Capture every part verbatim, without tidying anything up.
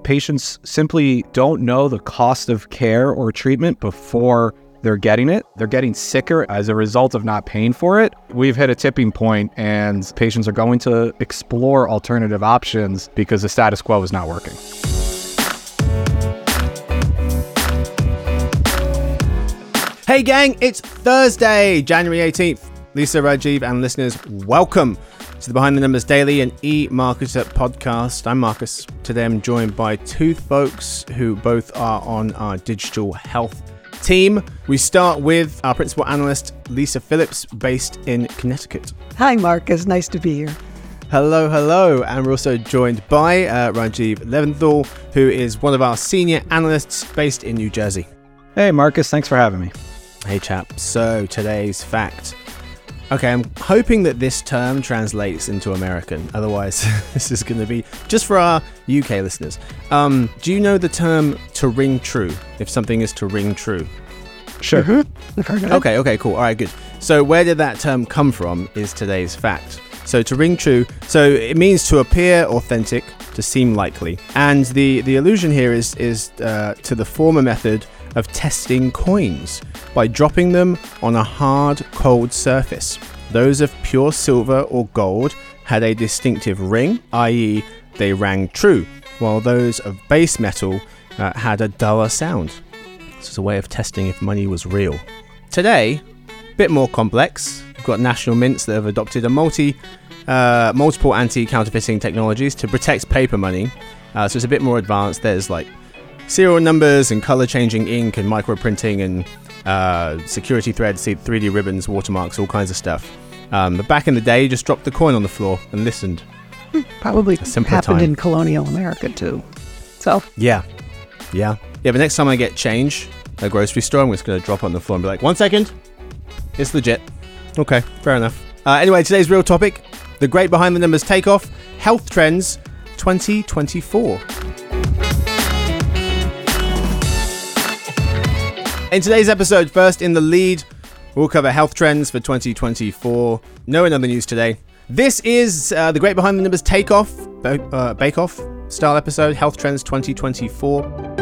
patients simply don't know the cost of care or treatment before they're getting it. They're getting sicker as a result of not paying for it. We've hit a tipping point and patients are going to explore alternative options because the status quo is not working. Hey gang, it's Thursday, January eighteenth. Lisa, Rajiv, and listeners, welcome to the Behind the Numbers Daily and eMarketer podcast. I'm Marcus. Today I'm joined by two folks who both are on our digital health team. We start with our principal analyst, Lisa Phillips, based in Connecticut. Hi, Marcus. Nice to be here. Hello, hello. And we're also joined by uh, Rajiv Leventhal, who is one of our senior analysts based in New Jersey. Hey, Marcus. Thanks for having me. Hey, chap. So today's fact. Okay, I'm hoping that this term translates into American. Otherwise, this is going to be just for our U K listeners. Um, do you know the term to ring true? If something is to ring true? Sure. Mm-hmm. I've heard of it. Okay, okay, cool. All right, good. So where did that term come from is today's fact. So to ring true, so it means to appear authentic, to seem likely. And the, the allusion here is, is uh, to the former method of testing coins by dropping them on a hard, cold surface. Those of pure silver or gold had a distinctive ring, that is they rang true, while those of base metal uh, had a duller sound. This is a way of testing if money was real. Today, a bit more complex. We've got national mints that have adopted a multi, uh, multiple anti-counterfeiting technologies to protect paper money. Uh, so it's a bit more advanced. There's like serial numbers and color-changing ink and microprinting and uh, security threads, three D ribbons, watermarks, all kinds of stuff. Um, but back in the day, you just dropped the coin on the floor and listened. Probably happened time. in colonial America too. So Yeah, yeah. Yeah, but next time I get change at a grocery store, I'm just going to drop it on the floor and be like, one second, it's legit. Okay, fair enough. Uh, anyway, today's real topic, the great Behind the Numbers takeoff, health trends twenty twenty-four. In today's episode, first in the lead, we'll cover health trends for twenty twenty-four. No another news today. This is uh, the Great Behind the Numbers Takeoff, uh, Bake Off style episode, Health Trends twenty twenty-four.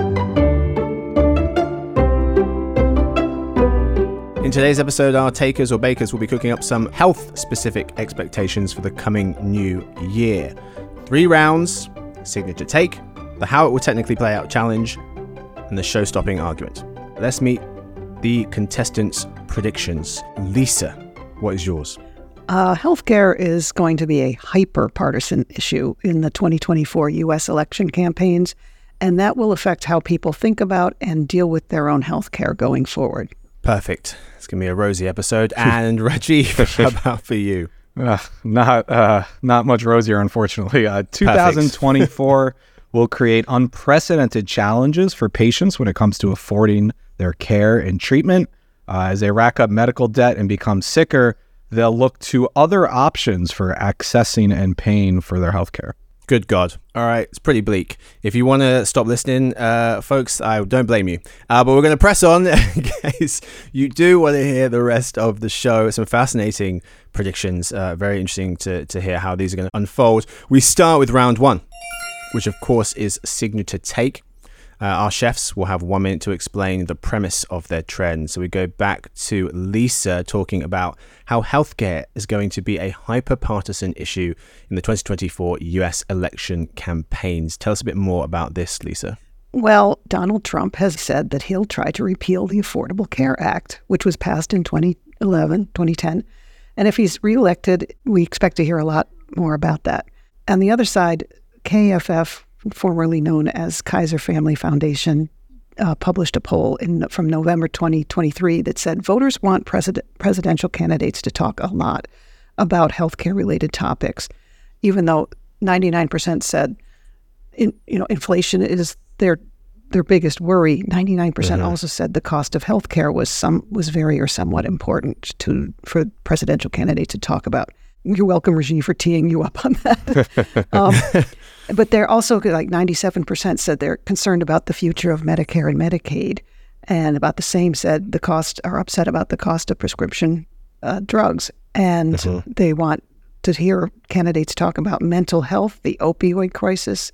In today's episode, our takers or bakers will be cooking up some health-specific expectations for the coming new year. Three rounds, signature take, the how it will technically play out challenge, and the show-stopping argument. Let's meet the contestants' predictions. Lisa, what is yours? uh, healthcare is going to be a hyper-partisan issue in the twenty twenty-four U S election campaigns, and that will affect how people think about and deal with their own healthcare going forward. Perfect. It's going to be a rosy episode. And Rajiv, how about for you? Uh, not uh, not much rosier, unfortunately. Uh, twenty twenty-four will create unprecedented challenges for patients when it comes to affording their care and treatment. Uh, as they rack up medical debt and become sicker, they'll look to other options for accessing and paying for their health care. Good God. All right. It's pretty bleak. If you want to stop listening, uh, folks, I don't blame you. Uh, but we're going to press on in case you do want to hear the rest of the show. Some fascinating predictions. Uh, very interesting to, to hear how these are going to unfold. We start with round one, which of course is signature take. Uh, our chefs will have one minute to explain the premise of their trend. So we go back to Lisa talking about how healthcare is going to be a hyper-partisan issue in the twenty twenty-four U S election campaigns. Tell us a bit more about this, Lisa. Well, Donald Trump has said that he'll try to repeal the Affordable Care Act, which was passed in twenty eleven, twenty ten. And if he's reelected, we expect to hear a lot more about that. On the other side, K F F, formerly known as Kaiser Family Foundation, uh, published a poll in from November twenty twenty-three that said voters want president, presidential candidates to talk a lot about healthcare-related topics, even though ninety-nine percent said, in, you know, inflation is their their biggest worry. ninety-nine percent mm-hmm. also said the cost of healthcare was some was very or somewhat important to for presidential candidates to talk about. You're welcome, Rajiv, for teeing you up on that. um, but they're also, like ninety-seven percent said they're concerned about the future of Medicare and Medicaid. And about the same said the cost, are upset about the cost of prescription uh, drugs. And mm-hmm. they want to hear candidates talk about mental health, the opioid crisis,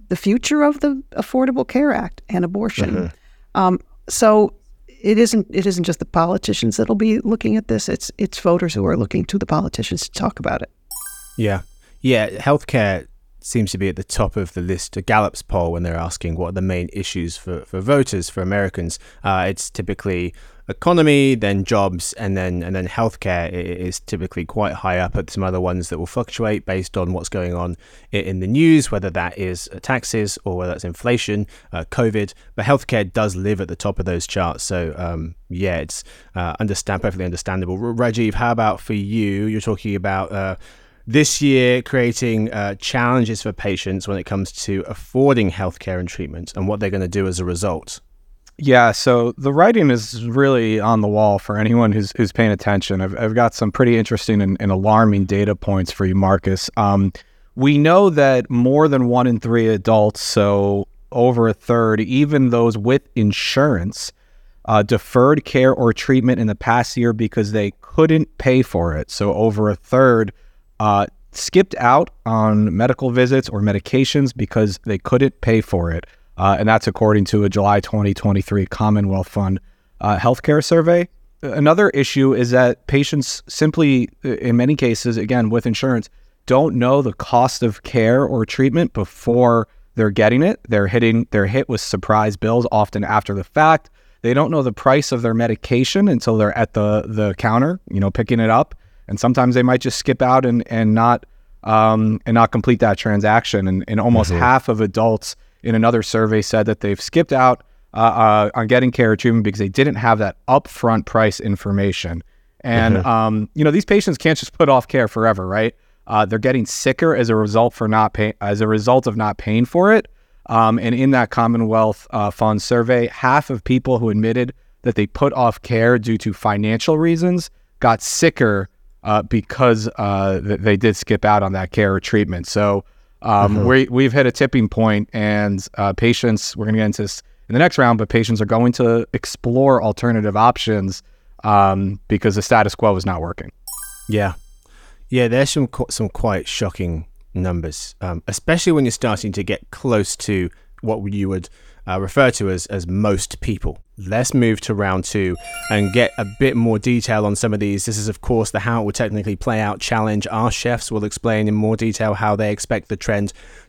the future of the Affordable Care Act and abortion. Mm-hmm. Um, so it isn't it isn't just the politicians that'll be looking at this. It's it's voters who are looking to the politicians to talk about it. Yeah. Yeah. Healthcare seems to be at the top of the list. A Gallup's poll, when they're asking what are the main issues for, for voters, for Americans, uh, it's typically economy, then jobs, and then and then healthcare is typically quite high up at some other ones that will fluctuate based on what's going on in the news, whether that is taxes or whether that's inflation, uh, COVID. But healthcare does live at the top of those charts. So um, yeah, it's uh, understand perfectly understandable. Rajiv, how about for you? You're talking about uh, this year creating uh, challenges for patients when it comes to affording healthcare and treatment and what they're going to do as a result. Yeah, so the writing is really on the wall for anyone who's who's paying attention. I've I've got some pretty interesting and, and alarming data points for you, Marcus. Um, we know that more than one in three adults, so over a third, even those with insurance, uh, deferred care or treatment in the past year because they couldn't pay for it. So over a third uh, skipped out on medical visits or medications because they couldn't pay for it. Uh, and that's according to a July twenty twenty-three Commonwealth Fund uh, healthcare survey. Another issue is that patients simply, in many cases, again, with insurance, don't know the cost of care or treatment before they're getting it. They're hitting, they're hit with surprise bills often after the fact. They don't know the price of their medication until they're at the, the counter, you know, picking it up. And sometimes they might just skip out and, and not um, and not complete that transaction. And, and almost mm-hmm. half of adults in another survey said that they've skipped out uh, uh, on getting care or treatment because they didn't have that upfront price information. And, mm-hmm. um, you know, these patients can't just put off care forever, right? Uh, they're getting sicker as a result for not pay- as a result of not paying for it. Um, and in that Commonwealth uh, Fund survey, half of people who admitted that they put off care due to financial reasons got sicker uh, because uh, th- they did skip out on that care or treatment. So Um, mm-hmm. we, we've hit a tipping point, and uh, patients, we're going to get into this in the next round, but patients are going to explore alternative options um, because the status quo is not working. Yeah. Yeah, there's some some quite shocking numbers, um, especially when you're starting to get close to what you would uh, refer to as, as most people. Let's move to round two and get a bit more detail on some of these. This is, of course, the How It Would Technically Play Out challenge. Our chefs will explain in more detail how they expect the trend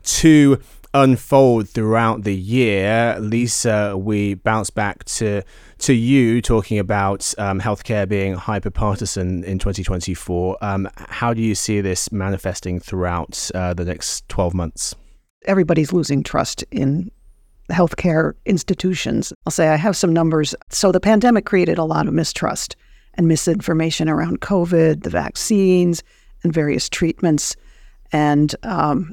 to unfold throughout the year. Lisa, we bounce back to to you talking about um, healthcare being hyper-partisan in twenty twenty-four. Um, how do you see this manifesting throughout uh, the next twelve months? Everybody's losing trust in healthcare institutions. I'll say I have some numbers. So the pandemic created a lot of mistrust and misinformation around COVID, the vaccines, and various treatments. And um,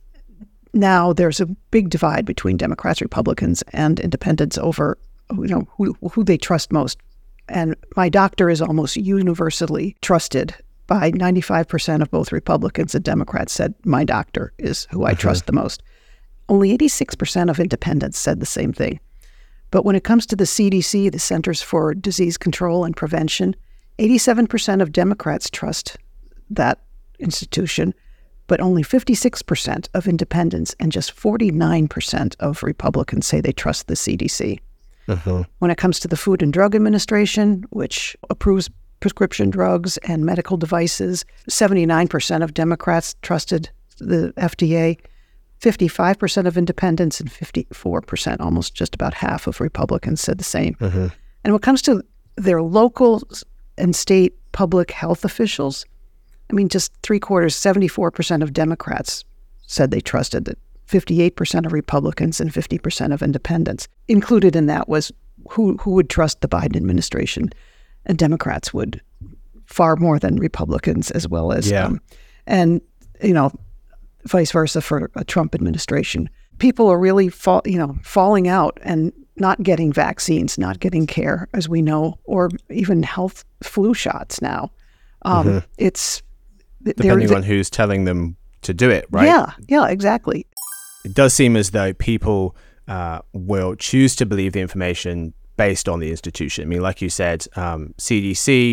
now there's a big divide between Democrats, Republicans, and independents over, you know, who, who they trust most. And my doctor is almost universally trusted by ninety-five percent of both Republicans and Democrats said my doctor is who I uh-huh. trust the most. Only eighty-six percent of independents said the same thing. But when it comes to the C D C, the Centers for Disease Control and Prevention, eighty-seven percent of Democrats trust that institution, but only fifty-six percent of independents and just forty-nine percent of Republicans say they trust the C D C. Uh-huh. When it comes to the Food and Drug Administration, which approves prescription drugs and medical devices, seventy-nine percent of Democrats trusted the F D A, fifty-five percent of independents and fifty-four percent, almost just about half of Republicans said the same. Uh-huh. And when it comes to their local and state public health officials, I mean, just three quarters, seventy-four percent of Democrats said they trusted it, fifty-eight percent of Republicans and fifty percent of independents. Included in that was who who would trust the Biden administration, and Democrats would far more than Republicans as well as, yeah. um, and, you know, vice versa for a Trump administration. People are really, fall, you know, falling out and not getting vaccines, not getting care, as we know, or even health flu shots now. Um, mm-hmm. It's depending on who's telling them to do it, right? Yeah, yeah, exactly. It does seem as though people uh, will choose to believe the information based on the institution. I mean, like you said, um, C D C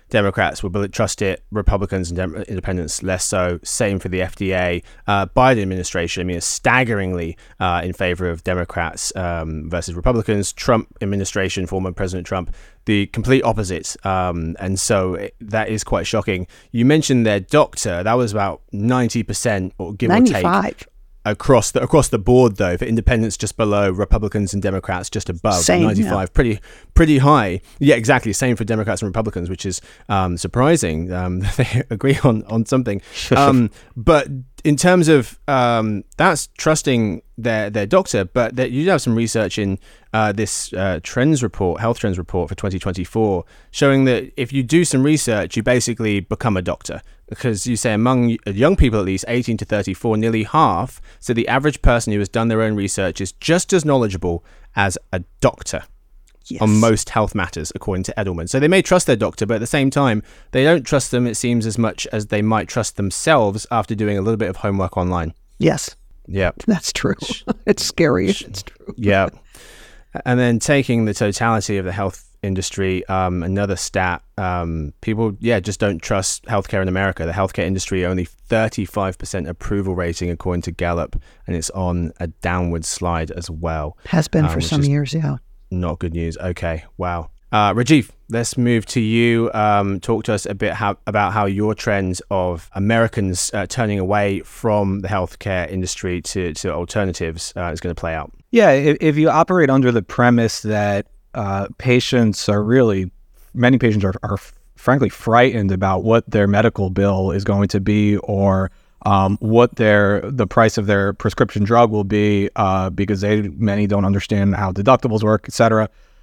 Democrats will trust it, Republicans and Dem- independents less so. Same for the F D A. Uh, Biden administration, I mean, is staggeringly uh, in favor of Democrats um, versus Republicans. Trump administration, former President Trump, the complete opposite. Um, and so it, that is quite shocking. You mentioned their doctor. That was about ninety percent or give ninety-five. or take. Across the across the board, though, for independents just below, Republicans and Democrats just above. Same, ninety-five, yeah. pretty pretty high. Yeah, exactly. Same for Democrats and Republicans, which is um, surprising. Um, they agree on on something. Um, but in terms of um, that's trusting their their doctor, but that you do have some research in uh, this uh, trends report, health trends report for twenty twenty-four, showing that if you do some research, you basically become a doctor. Because you say among young people, at least eighteen to thirty-four, nearly half, so the average person who has done their own research is just as knowledgeable as a doctor. Yes. On most health matters, according to Edelman. So they may trust their doctor, but at the same time, they don't trust them, it seems, as much as they might trust themselves after doing a little bit of homework online. Yes. Yeah. That's true. It's scary. It's true. Yeah. And then taking the totality of the health industry, um, another stat, um, people, yeah, just don't trust healthcare in America. The healthcare industry, only thirty-five percent approval rating, according to Gallup, and it's on a downward slide as well. Has been um, for some years, yeah. Not good news. Okay, wow. Uh, Rajiv, let's move to you. Um, talk to us a bit how, about how your trends of Americans uh, turning away from the healthcare industry to, to alternatives uh, is going to play out. Yeah, if, if you operate under the premise that uh, patients are really, many patients are, are frankly frightened about what their medical bill is going to be, or um, what their the price of their prescription drug will be, uh, because they many don't understand how deductibles work, et cetera.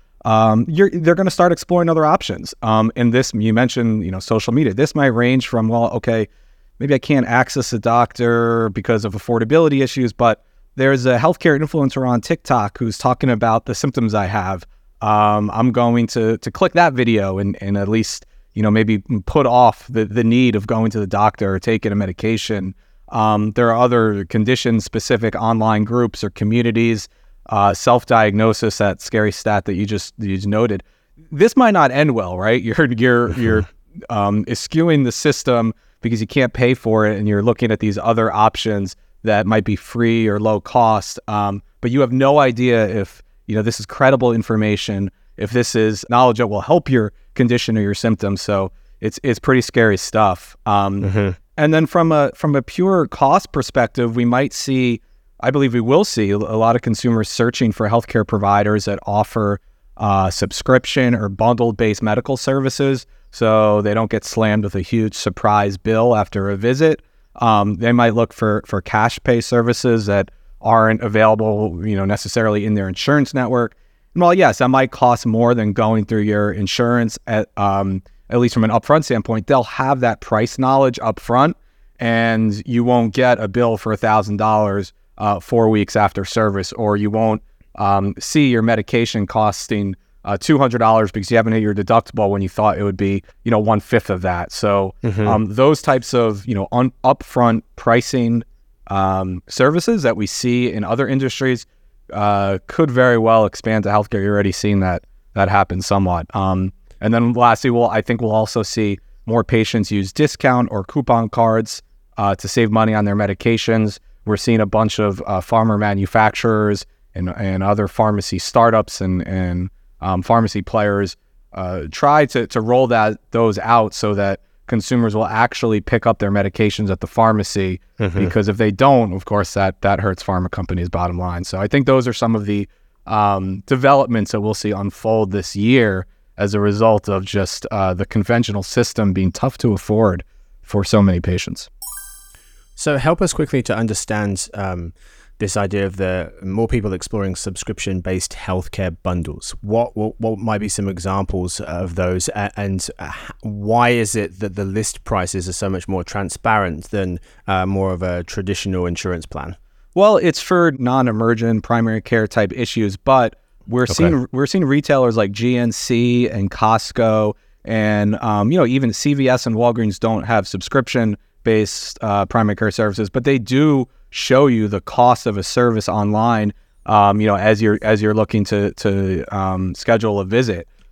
Um, you're, they're going to start exploring other options. Um, and this, you mentioned, you know, social media. This might range from, well, okay, maybe I can't access a doctor because of affordability issues, but there's a healthcare influencer on TikTok who's talking about the symptoms I have. Um, I'm going to to click that video and, and at least, you know, maybe put off the, the need of going to the doctor or taking a medication. Um, there are other condition-specific online groups or communities. Uh, self-diagnosis, that scary stat that you just you just noted. This might not end well, right? You're you're you're um, eschewing the system because you can't pay for it, and you're looking at these other options that might be free or low cost. Um, but you have no idea if you know this is credible information, if this is knowledge that will help your condition or your symptoms. So it's it's pretty scary stuff. Um, mm-hmm. And then from a from a pure cost perspective, we might see. I believe we will see a lot of consumers searching for healthcare providers that offer uh, subscription or bundled-based medical services, so they don't get slammed with a huge surprise bill after a visit. Um, they might look for for cash pay services that aren't available, you know, necessarily in their insurance network. And while yes, that might cost more than going through your insurance, at um, at least from an upfront standpoint, they'll have that price knowledge upfront, and you won't get a bill for a thousand dollars. Uh, four weeks after service, or you won't um, see your medication costing uh, two hundred dollars because you haven't hit your deductible when you thought it would be, you know, one fifth of that. So mm-hmm. um, those types of, you know, un- upfront pricing um, services that we see in other industries uh, could very well expand to healthcare. You're already seeing that that happen somewhat. Um, and then lastly, we'll, I think we'll also see more patients use discount or coupon cards uh, to save money on their medications. We're seeing a bunch of uh, pharma manufacturers and and other pharmacy startups and and um, pharmacy players uh, try to to roll that those out so that consumers will actually pick up their medications at the pharmacy. Mm-hmm. Because if they don't, of course, that that hurts pharma companies' bottom line. So I think those are some of the um, developments that we'll see unfold this year as a result of just uh, the conventional system being tough to afford for so many patients. So help us quickly to understand um, this idea of the more people exploring subscription-based healthcare bundles. What, what what might be some examples of those, and why is it that the list prices are so much more transparent than uh, more of a traditional insurance plan? Well, it's for non-emergent primary care type issues, but we're okay. seeing we're seeing retailers like G N C and Costco, and um, you know even C V S and Walgreens don't have subscription based uh, primary care services, but they do show you the cost of a service online. Um, you know, as you're as you're looking to to um, schedule a visit.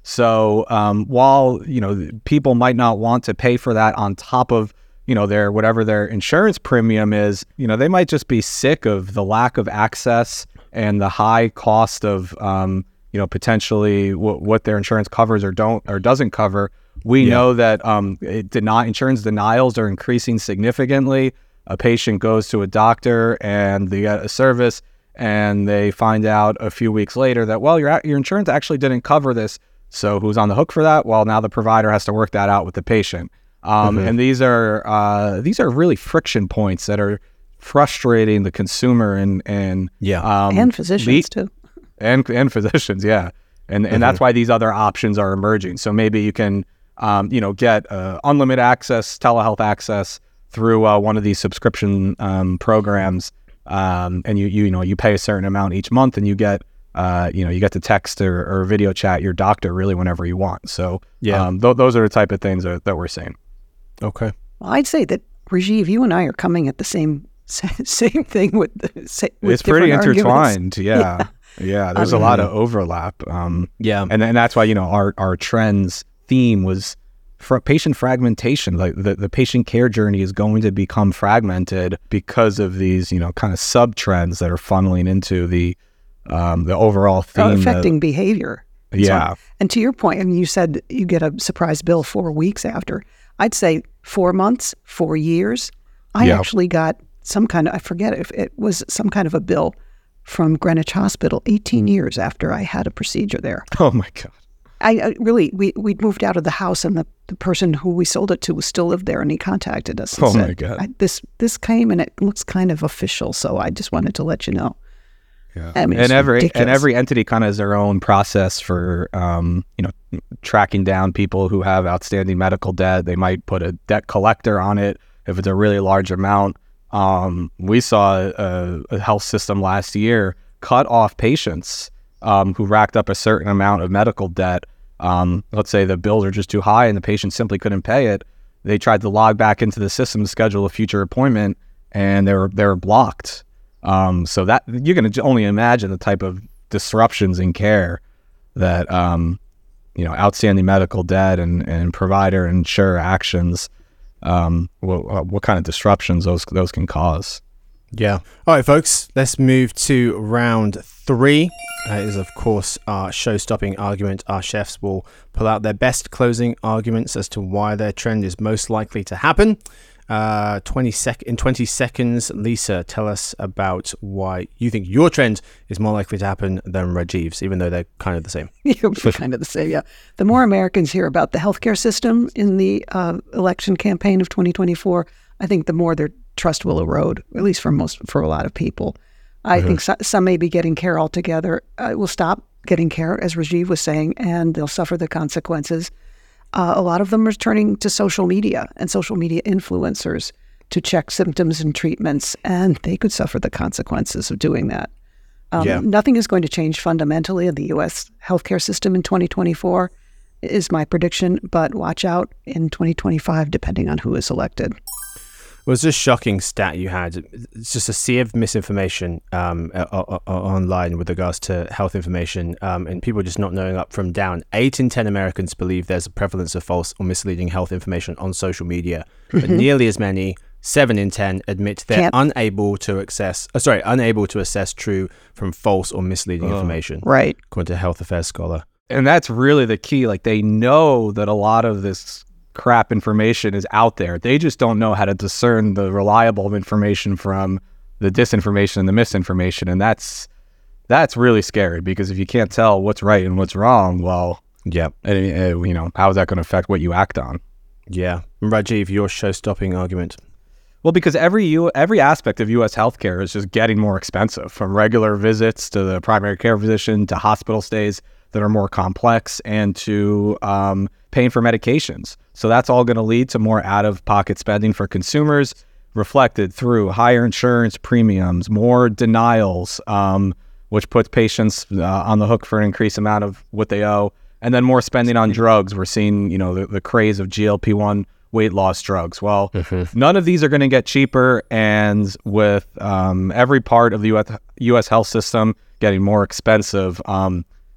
So um, while, you know, people might not want to pay for that on top of, you know, their whatever their insurance premium is, you know, they might just be sick of the lack of access and the high cost of, um, you know, potentially w- what their insurance covers or don't or doesn't cover. We yeah. know that um, it deny insurance denials are increasing significantly. A patient goes to a doctor and they get a service, and they find out a few weeks later that, well, your your insurance actually didn't cover this. So who's on the hook for that? Well, now the provider has to work that out with the patient. Um, mm-hmm. And these are uh, these are really friction points that are frustrating the consumer and and yeah um, and physicians le- too, and and physicians, yeah. And and mm-hmm. that's why these other options are emerging. So maybe you can um, you know get uh, unlimited access, telehealth access through uh, one of these subscription um, programs, um, and you you know you pay a certain amount each month, and you get uh, you know you get to text or, or video chat your doctor really whenever you want. So yeah, um, th- those are the type of things that, that we're seeing. Okay. Well, I'd say that, Rajiv, you and I are coming at the same same thing with the same, with it's pretty intertwined. Yeah. yeah, yeah. There's um, a lot of overlap. Um, yeah, and and that's why you know our our trends theme was for patient fragmentation. Like the the patient care journey is going to become fragmented because of these you know kind of sub trends that are funneling into the um, the overall theme, uh, affecting that, behavior. Yeah, so, and to your point, I mean, you said you get a surprise bill four weeks after. I'd say four months, four years. I yeah. actually got some kind of, I forget if it was some kind of a bill from Greenwich Hospital eighteen years after I had a procedure there. Oh my God. I, I really, we, we'd moved out of the house, and the, the person who we sold it to was still lived there, and he contacted us and oh said, my God. I, this, this came and it looks kind of official, so I just wanted to let you know. Yeah. I mean, and every ridiculous. and every entity kind of has their own process for um, you know tracking down people who have outstanding medical debt. They might put a debt collector on it if it's a really large amount. Um, we saw a, a health system last year cut off patients um, who racked up a certain amount of medical debt. Um, let's say the bills are just too high and the patient simply couldn't pay it. They tried to log back into the system to schedule a future appointment, and they were they were blocked. Um, so that you can only imagine the type of disruptions in care that, um, you know, outstanding medical debt and, and provider and insurer actions, um, what, what kind of disruptions those those can cause. Yeah. All right, folks, let's move to round three. That is, of course, our show-stopping argument. Our chefs will pull out their best closing arguments as to why their trend is most likely to happen. Uh, twenty sec- in twenty seconds, Lisa, tell us about why you think your trend is more likely to happen than Rajiv's, even though they're kind of the same. You're kind of the same, yeah. The more Americans hear about the healthcare system in the uh, election campaign of twenty twenty-four, I think the more their trust will erode, at least for most, for a lot of people. I mm-hmm. think so, some may be getting care altogether. Uh, will stop getting care, as Rajiv was saying, and they'll suffer the consequences. Uh, a lot of them are turning to social media and social media influencers to check symptoms and treatments, and they could suffer the consequences of doing that. Um, yeah. Nothing is going to change fundamentally in the U S healthcare system in twenty twenty-four, is my prediction, but watch out in twenty twenty-five, depending on who is elected. It was a shocking stat you had. It's just a sea of misinformation um, uh, uh, uh, online with regards to health information, um, and people just not knowing up from down. Eight in ten Americans believe there's a prevalence of false or misleading health information on social media, but nearly as many, seven in ten, admit they're Can't. unable to access. Uh, sorry, unable to assess true from false or misleading oh. information. Right, according to a health affairs scholar. And that's really the key. Like, they know that a lot of this crap information is out there. They just don't know how to discern the reliable information from the disinformation and the misinformation. And that's that's really scary, because if you can't tell what's right and what's wrong, well, yeah, you know, how is that going to affect what you act on? Yeah. Rajiv, your show-stopping argument. Well, because every U- every aspect of U S healthcare is just getting more expensive, from regular visits to the primary care physician to hospital stays that are more complex, and to um, paying for medications. So that's all going to lead to more out-of-pocket spending for consumers, reflected through higher insurance premiums, more denials, um, which puts patients uh, on the hook for an increased amount of what they owe, and then more spending on drugs. We're seeing, you know, the, the craze of G L P one weight loss drugs. Well, mm-hmm. none of these are going to get cheaper, and with um, every part of the U S, U S health system getting more expensive, um,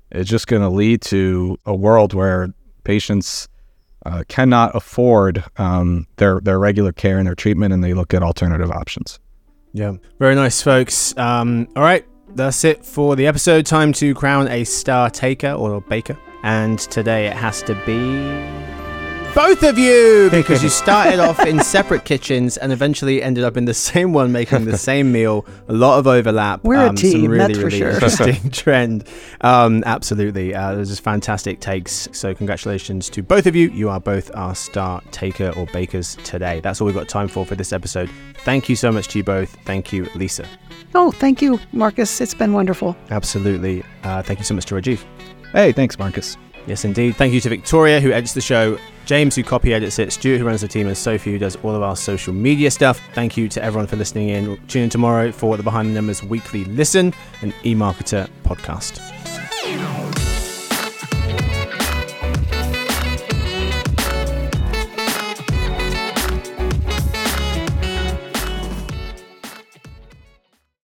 it's just going to lead to a world where patients uh, cannot afford um, their, their regular care and their treatment, and they look at alternative options. Yeah, very nice, folks. Um, all right, that's it for the episode. Time to crown a star taker or baker. And today it has to be both of you, because you started off in separate kitchens and eventually ended up in the same one making the same meal. A lot of overlap. We're um, a team, some really, that's for really sure. interesting trend. Um, absolutely. Uh, those are fantastic takes. So congratulations to both of you. You are both our star taker or bakers today. That's all we've got time for for this episode. Thank you so much to you both. Thank you, Lisa. Oh, thank you, Marcus. It's been wonderful. Absolutely. Uh, thank you so much to Rajiv. Hey, thanks, Marcus. Yes, indeed. Thank you to Victoria, who edits the show, James, who copy edits it, Stuart, who runs the team, and Sophie, who does all of our social media stuff. Thank you to everyone for listening in. Tune in tomorrow for the Behind the Numbers Weekly Listen, an eMarketer podcast.